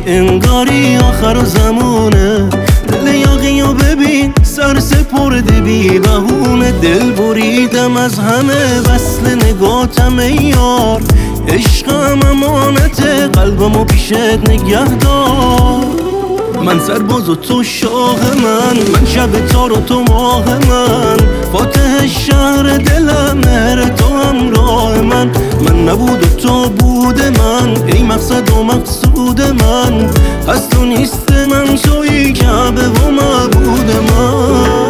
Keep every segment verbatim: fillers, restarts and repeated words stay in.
انگاری آخر زمونه. دل یاقیو ببین سر سپرده بی بهونه. دل بریدم از همه وصل نگاتم ای یار. عشقم امانته قلبمو پیشت نگه دار. من سرباز و تو شاه من، من شب تار و تو ماه من. فاتح شهر دلم مهر تو همراه من. من نبود و تو بود من، ای مقصد و مقصود من. از تو نیست من تویی کعبه و معبود من.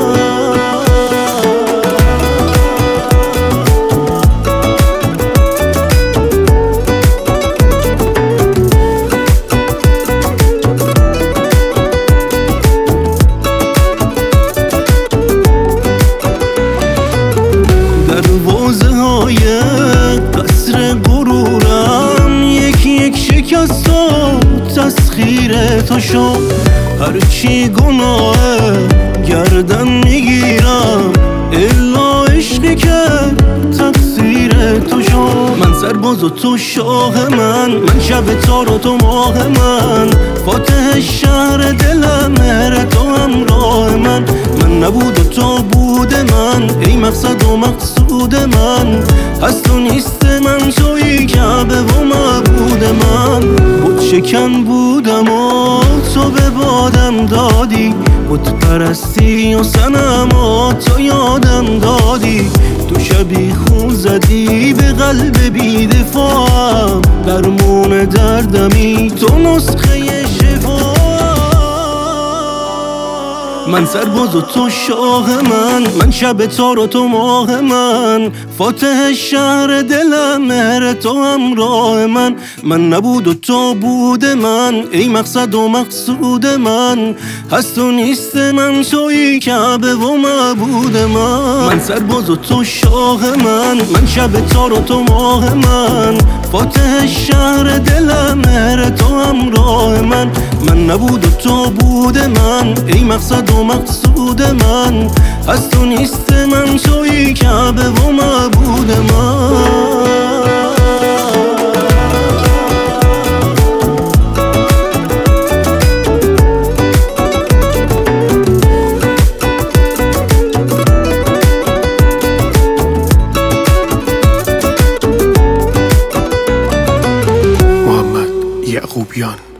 قصر غرورم یکی یک شکست و تسخیر تو شد. هرچی گناهه گردن میگیرم، الا عشقی که تقصیر تو شد. من سرباز و تو شاه من، من شب تار و تو ماه من. فاتح شهر دلم مهر تو همراه من. من نبود و تو بود من، ای مقصد و مقصود من. از تو نیست من تویی کعبه و معبود من. بود شکن بودم و تو به بادم دادی، بود پرستی و صنما تو یادم دادی. تو شبی خون زدی به قلب بی دفاعم، درمون دردمی تو نسخه شفا. من سرباز و تو شاه من، من شب تار و تو ماه من. فاتح شهر دلم مهر تو همراه من. من نبود و تو بود من، ای مقصد و مقصود من. از تو نیست من تویی کعبه و معبود من. من سرباز و تو شاه من، من شب تار و تو ماه من. فاتح شهر دلم مهر تو همراه من. من نبود و تو بود من، ای مقصد و مقصود من. از تو نیست من تویی کعبه و معبود من. محمد یعقوبیان.